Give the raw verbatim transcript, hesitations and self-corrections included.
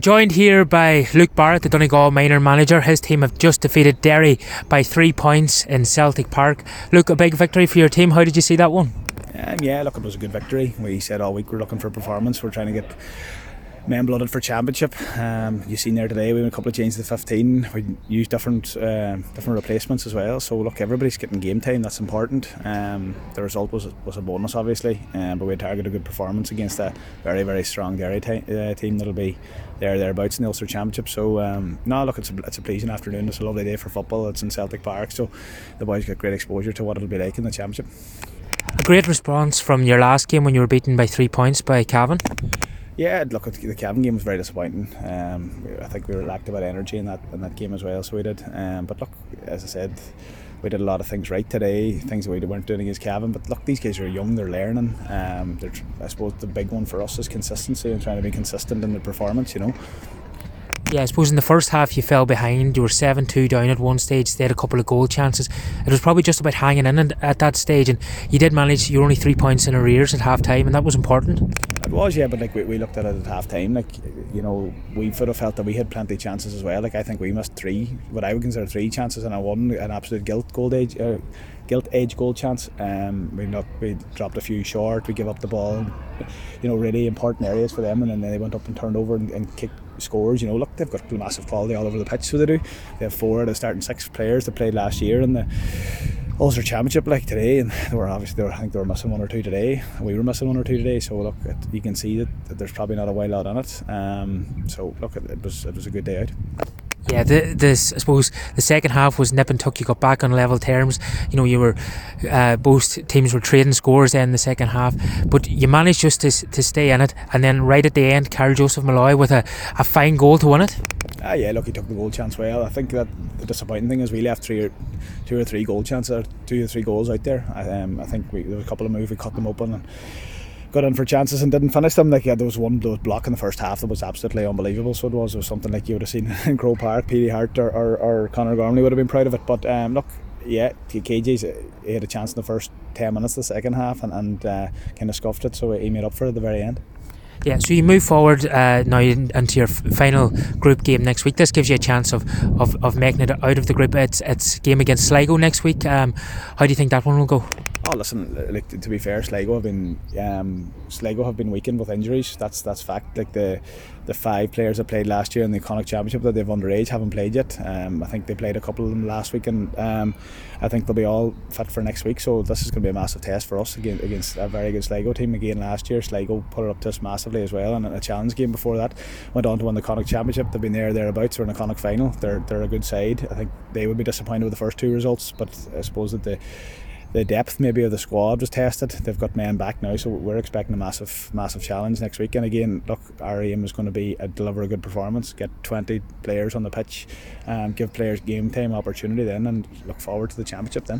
Joined here by Luke Barrett, the Donegal minor manager. His team have just defeated Derry by three points in Celtic Park. Luke, a big victory for your team. How did you see that one? Um, yeah, look, it was a good victory. We said all week we're looking for performance. We're trying to get men blooded for championship. Um, you've seen there today we made a couple of changes to fifteen. We used different uh, different replacements as well. So look, everybody's getting game time. That's important. Um, the result was was a bonus, obviously, um, but we targeted a good performance against a very very strong Derry t- uh, team that'll be there thereabouts in the Ulster Championship. So um, no, look, it's a, it's a pleasing afternoon. It's a lovely day for football. It's in Celtic Park, so the boys get great exposure to what it'll be like in the championship. A great response from your last game when you were beaten by three points by Cavan. Yeah, look, the Cavan game was very disappointing. Um, I think we lacked a bit of energy in that in that game as well, so we did. Um, but look, as I said, we did a lot of things right today, things that we weren't doing against Cavan. But look, these guys are young, they're learning. Um, they're, I suppose the big one for us is consistency and trying to be consistent in the performance, you know. Yeah, I suppose in the first half you fell behind. You were seven two down at one stage. They had a couple of goal chances. It was probably just about hanging in at that stage, and you did manage. You were only three points in arrears at half time, and that was important. It was, yeah, but like we, we looked at it at half time. Like, you know, we would have felt that we had plenty of chances as well. Like, I think we missed three, what I would consider three chances, and I won an absolute guilt goal age, uh, guilt edge goal chance. Um, we not we dropped a few short. We gave up the ball, you know, really important areas for them, and then they went up and turned over and, and kicked scores. You know, look, they've got massive quality all over the pitch, so they do. They have four of the starting six players that played last year in the Ulster Championship like today, and they were obviously they were, I think they were missing one or two today. We were missing one or two today, so look, it, you can see that, that there's probably not a wild lot in it. Um, so look, it, it was it was a good day out. Yeah, the, this I suppose the second half was nip and tuck. You got back on level terms. You know, you were uh, both teams were trading scores then in the second half, but you managed just to to stay in it. And then right at the end, Karl Joseph Malloy with a, a fine goal to win it. Ah, yeah, look, he took the goal chance well. I think that the disappointing thing is we left three or two or three goal chances, or two or three goals out there. I, um, I think we, there were a couple of moves we cut them open and got in for chances and didn't finish them. Like, yeah, there was one there was block in the first half that was absolutely unbelievable. So it was, it was something like you would have seen in Croke Park. Petey Hart or, or, or Conor Gormley would have been proud of it. But um, look, yeah, K J's he had a chance in the first ten minutes of the second half and, and uh, kind of scuffed it. So he made up for it at the very end. Yeah, so you move forward uh, now into your f- final group game next week. This gives you a chance of, of, of making it out of the group. It's it's game against Sligo next week. Um, how do you think that one will go? Oh, listen, like, to be fair, Sligo have been um, Sligo have been weakened with injuries. That's that's fact. Like the the five players that played last year in the Connacht Championship that they've underage haven't played yet. Um, I think they played a couple of them last week, and um, I think they'll be all fit for next week. So this is going to be a massive test for us against, against a very good Sligo team. Again, last year Sligo put it up to us massively as well, and a challenge game before that went on to win the Connacht Championship. They've been there thereabouts. They're in a Connacht final. They're they're a good side. I think they would be disappointed with the first two results, but I suppose that the the depth maybe of the squad was tested. They've got men back now, so we're expecting a massive massive challenge next week. And again, look, our aim is going to be to deliver a good performance, get twenty players on the pitch, um, give players game time opportunity then, and look forward to the championship then.